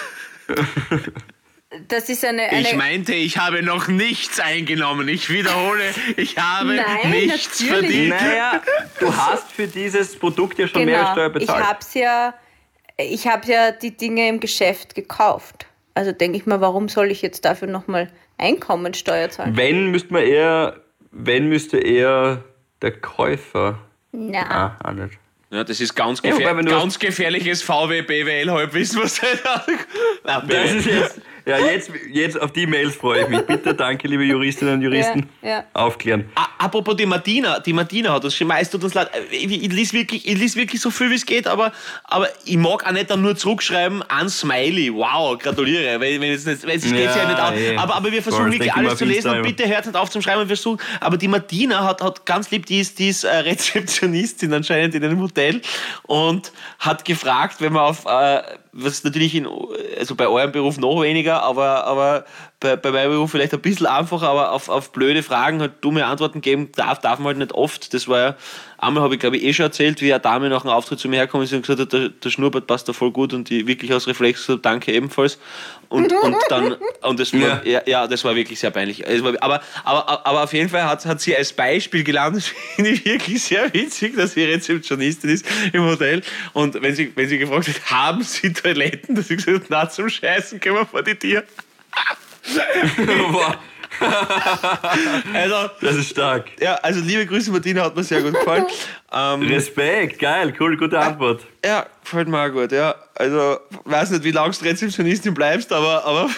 das ist eine... Ich meinte, ich habe noch nichts eingenommen. Ich wiederhole, ich habe Nein, nichts natürlich. verdient. Naja, du hast für dieses Produkt ja schon Mehrwertsteuer Genau. bezahlt. Ich habe ja die Dinge im Geschäft gekauft. Also denke ich mal, warum soll ich jetzt dafür nochmal Einkommensteuer zahlen? Wenn müsste eher der Käufer. Na, Auch nicht. Ja, das ist ganz, Ja, wobei, wenn du ganz gefährliches VW-BWL-Halbwissen, was du da... Das ist jetzt auf die Mails freue ich mich. Bitte, danke, liebe Juristinnen und Juristen. Ja. Aufklären. Apropos die Martina hat das schon meist, tut uns leid. Ich lese wirklich so viel wie es geht, aber ich mag auch nicht dann nur zurückschreiben an Smiley. Wow, gratuliere. Weil es geht's ja nicht aus. eh. Aber wir versuchen Voll, wirklich denk immer alles zu auf lesen und Insta, bitte hört nicht auf zum Schreiben und versuchen. Aber die Martina hat ganz lieb, die ist Rezeptionistin anscheinend in einem Hotel und hat gefragt, wenn man auf was natürlich also bei eurem Beruf noch weniger, aber bei meinem Beruf vielleicht ein bisschen einfacher, aber auf blöde Fragen halt dumme Antworten geben darf man halt nicht oft. Das war ja, einmal habe ich glaube ich schon erzählt, wie eine Dame nach einem Auftritt zu mir herkommen ist und gesagt hat, der Schnurrbart passt da voll gut und die wirklich aus Reflex gesagt, danke ebenfalls. Und das war, ja, das war wirklich sehr peinlich. Aber auf jeden Fall hat sie als Beispiel gelernt, das finde ich wirklich sehr witzig, dass sie Rezeptionistin ist im Hotel. Und wenn sie gefragt hat, haben Sie Toiletten, dass sie gesagt hat, na zum Scheißen, gehen wir vor die Tür. Boah, Also, das ist stark. ja, also liebe Grüße, Martina, hat mir sehr gut gefallen. Respekt, geil, cool, gute Antwort. Ja, gefällt mir auch gut, ja. Also, weiß nicht, wie lange du Rezeptionistin bleibst, aber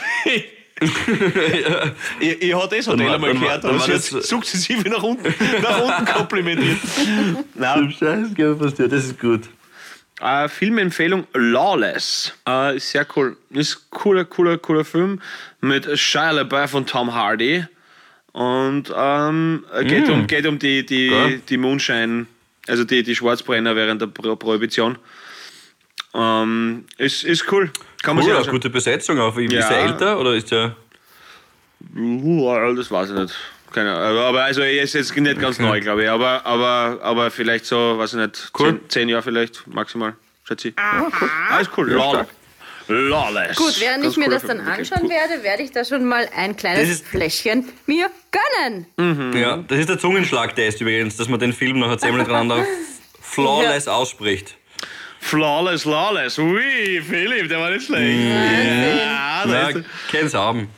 ich hatte das Hotel einmal gehört, aber sie hat sukzessive nach unten komplimentiert. Nein, Scheiße, passiert, das ist gut. Filmempfehlung Lawless. Ist sehr cool. Ist cooler Film mit Shia LaBeouf und Tom Hardy. Und geht um die Moonshine, also die Schwarzbrenner während der Prohibition. Ist cool. Kann man Cool, sich eine anschauen. gute Besetzung auch. Ist er älter oder ist er... Das weiß ich nicht. Keine Ahnung. Aber also er ist jetzt nicht ganz neu, glaube ich. Aber vielleicht so, weiß ich nicht, Cool. 10 Jahre vielleicht maximal, schätze ich. Cool. Ist cool. Lawless. Gut, während Ganz ich mir cooler das dann Film, wirklich anschauen cool. werde ich da schon mal ein Das kleines ist- Fläschchen mir gönnen. Ja, das ist der Zungenschlag-Test übrigens, dass man den Film noch zehnmal hintereinander flawless ausspricht. Flawless, Lawless. Ui, Philipp, der war nicht schlecht. Ja, Na, kenn's haben.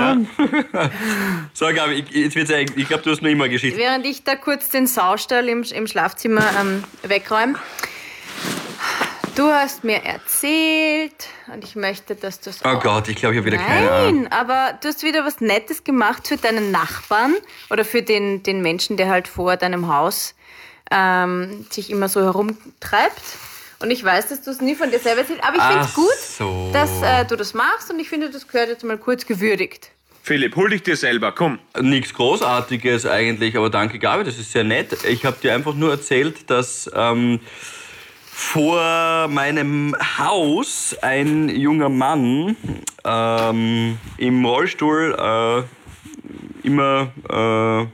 So, Gabi, jetzt wird's ich glaube, du hast noch immer eine Geschichte. Während ich da kurz den Saustall im Schlafzimmer wegräume. Du hast mir erzählt und ich möchte, dass du es Oh Gott, ich glaube, ich habe wieder keine Ahnung. Nein, aber du hast wieder was Nettes gemacht für deinen Nachbarn oder für den Menschen, der halt vor deinem Haus sich immer so herumtreibt. Und ich weiß, dass du es nie von dir selber erzählst, aber ich finde es gut, so. dass du das machst und ich finde, das gehört jetzt mal kurz gewürdigt. Philipp, hol dich dir selber, komm. Nichts Großartiges eigentlich, aber danke, Gabi, das ist sehr nett. Ich habe dir einfach nur erzählt, dass vor meinem Haus ein junger Mann im Rollstuhl immer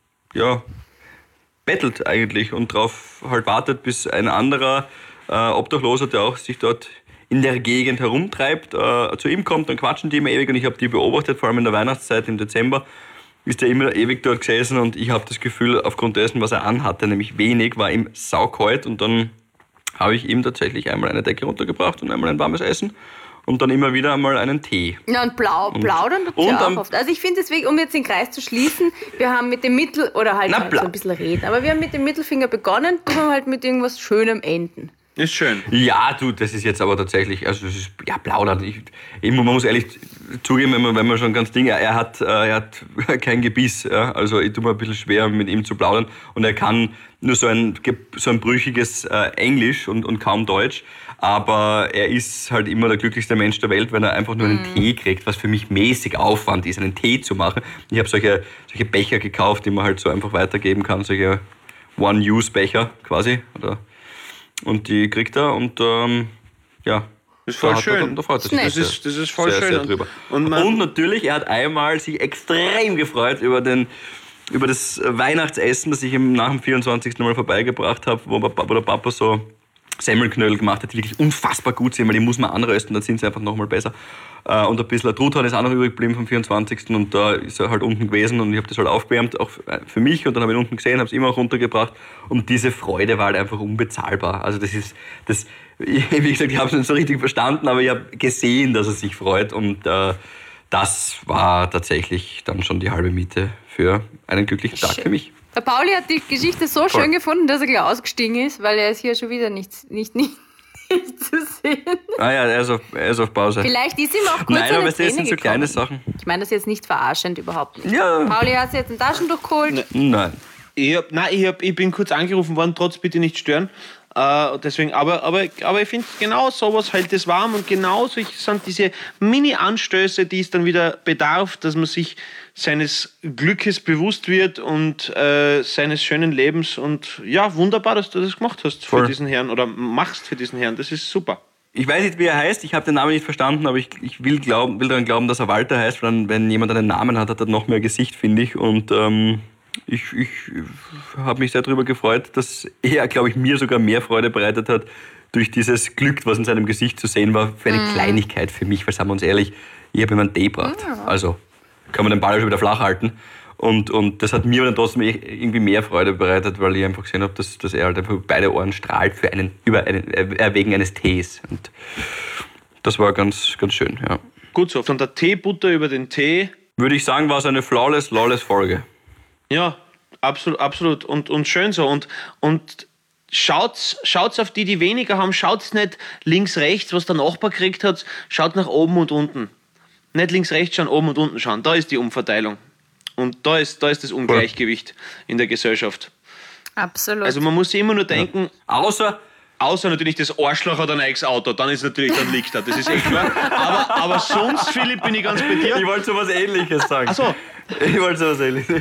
bettelt eigentlich und darauf halt wartet, bis ein anderer Obdachloser, der auch sich dort in der Gegend herumtreibt, zu ihm kommt, dann quatschen die immer ewig und ich habe die beobachtet, vor allem in der Weihnachtszeit im Dezember ist er immer ewig dort gesessen und ich habe das Gefühl, aufgrund dessen, was er anhatte, nämlich wenig, war ihm saukalt und dann habe ich ihm tatsächlich einmal eine Decke runtergebracht und einmal ein warmes Essen und dann immer wieder einmal einen Tee. Ja, und plaudern tut ja auch oft. Also ich finde deswegen, um jetzt den Kreis zu schließen, wir haben mit dem oder halt so ein bisschen reden, aber wir haben mit dem Mittelfinger begonnen, tun wir halt mit irgendwas Schönem enden. Ist schön. Ja, du, das ist jetzt aber tatsächlich, also das ist, ja, plaudern. Man muss ehrlich zugeben, wenn man schon ganz Dinge, er hat kein Gebiss, ja, also ich tue mir ein bisschen schwer, mit ihm zu plaudern und er kann nur so ein brüchiges Englisch und kaum Deutsch, aber er ist halt immer der glücklichste Mensch der Welt, wenn er einfach nur einen Tee kriegt, was für mich mäßig Aufwand ist, einen Tee zu machen. Ich habe solche Becher gekauft, die man halt so einfach weitergeben kann, solche One-Use-Becher quasi, oder? Und die kriegt er und ja. Das ist voll da hat er schön. dann- da freut er sich Das sehr, ist voll sehr, schön. sehr drüber. Und Und natürlich, er hat einmal sich extrem gefreut über das Weihnachtsessen, das ich ihm nach dem 24. Mal vorbeigebracht habe, wo der Papa so Semmelknödel gemacht hat, die wirklich unfassbar gut sind, weil die muss man anrösten, dann sind sie einfach nochmal besser. Und ein bisschen Truthahn ist auch noch übrig geblieben vom 24. Und da ist er halt unten gewesen und ich habe das halt aufgewärmt, auch für mich. Und dann habe ich ihn unten gesehen, habe es immer auch runtergebracht. Und diese Freude war halt einfach unbezahlbar. Also wie gesagt, ich habe es nicht so richtig verstanden, aber ich habe gesehen, dass er sich freut. Und das war tatsächlich dann schon die halbe Miete für einen glücklichen Tag für mich. Der Pauli hat die Geschichte so schön gefunden, dass er gleich ausgestiegen ist, weil er ist hier schon wieder nicht zu sehen. Ah ja, er ist auf Pause. Vielleicht ist ihm auch kurz Nein, aber eine das sind Träne so kleine gekommen. Sachen. Ich meine das jetzt nicht verarschend, überhaupt nicht. Ja. Pauli hat sich jetzt ein Taschentuch geholt. Nein. Ich bin kurz angerufen worden, trotz bitte nicht stören. Deswegen, aber ich finde, genau sowas hält es warm und genau solche sind diese Mini-Anstöße, die es dann wieder bedarf, dass man sich seines Glückes bewusst wird und seines schönen Lebens. Und ja, wunderbar, dass du das gemacht hast für diesen Herrn oder machst für diesen Herrn. Das ist super. Ich weiß nicht, wie er heißt. Ich habe den Namen nicht verstanden, aber ich will daran glauben, dass er Walter heißt, weil wenn jemand einen Namen hat, hat er noch mehr Gesicht, finde ich. Und ich habe mich sehr darüber gefreut, dass er, glaube ich, mir sogar mehr Freude bereitet hat durch dieses Glück, was in seinem Gesicht zu sehen war, für eine Kleinigkeit für mich, weil, sagen wir uns ehrlich, ich habe ihm einen Tee gebracht. Also kann man den Ball schon wieder flach halten. Und das hat mir dann trotzdem irgendwie mehr Freude bereitet, weil ich einfach gesehen habe, dass er halt einfach beide Ohren strahlt wegen eines Tees. Und das war ganz, ganz schön, ja. Gut so, von der Teebutter über den Tee. Würde ich sagen, war es eine flawless Folge. Ja, absolut. Und schön so. Und schaut's auf die weniger haben. Schaut's nicht links, rechts, was der Nachbar gekriegt hat. Schaut nach oben und unten. Nicht links, rechts schauen, oben und unten schauen. Da ist die Umverteilung. Und da ist das Ungleichgewicht in der Gesellschaft. Absolut. Also man muss sich immer nur denken, Außer Außer natürlich das Arschloch hat ein eigenes Auto, dann liegt er, das ist echt klar. Aber sonst, Philipp, bin ich ganz bei dir. Ich wollte sowas Ähnliches sagen. Ach so. Ich wollte sowas Ähnliches.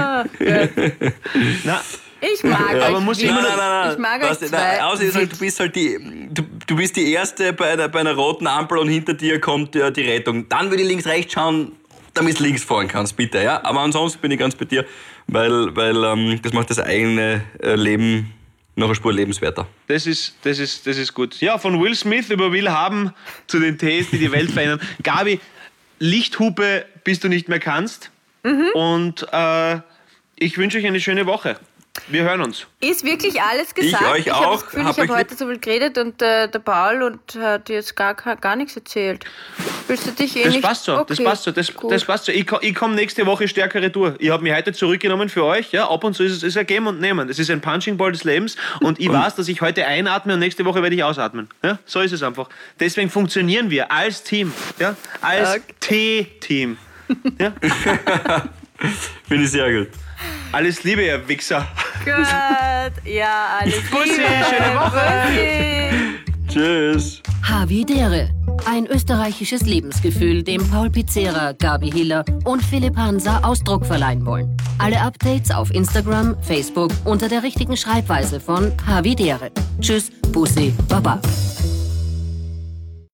Na, Ich mag euch. aber muss ich immer Nein. Ich mag euch zwei. Außer ist halt, du bist die Erste bei einer roten Ampel und hinter dir kommt die Rettung. Dann würde ich links-rechts schauen, damit du links fahren kannst, bitte. Ja? Aber ansonsten bin ich ganz bei dir, weil das macht das eigene Leben noch eine Spur lebenswerter. Das ist gut. Ja, von Will Smith über Will Haben zu den Tees, die die Welt verändern. Gabi, Lichthupe, bis du nicht mehr kannst. Und ich wünsche euch eine schöne Woche. Wir hören uns. Ist wirklich alles gesagt? Ich euch habe auch. das Gefühl, ich habe heute so viel geredet und der Paul hat jetzt gar nichts erzählt. Willst du dich Das nicht? passt so, Okay, das passt so. Ich komme nächste Woche stärker retour. Ich habe mich heute zurückgenommen für euch. Ja, ab und zu ist es ein Geben und Nehmen. Es ist ein Punching Ball des Lebens und ich weiß, dass ich heute einatme und nächste Woche werde ich ausatmen. Ja, so ist es einfach. Deswegen funktionieren wir als Team. Ja, als T-Team. Ja? Finde ich sehr gut. Alles Liebe, ihr Wichser. Gut, ja, alles Bussi, Liebe. schöne Woche. Bussi. Tschüss. Havidere. Ein österreichisches Lebensgefühl, dem Paul Pizzera, Gabi Hiller und Philipp Hansa Ausdruck verleihen wollen. Alle Updates auf Instagram, Facebook unter der richtigen Schreibweise von Havidere. Tschüss, Bussi, Baba.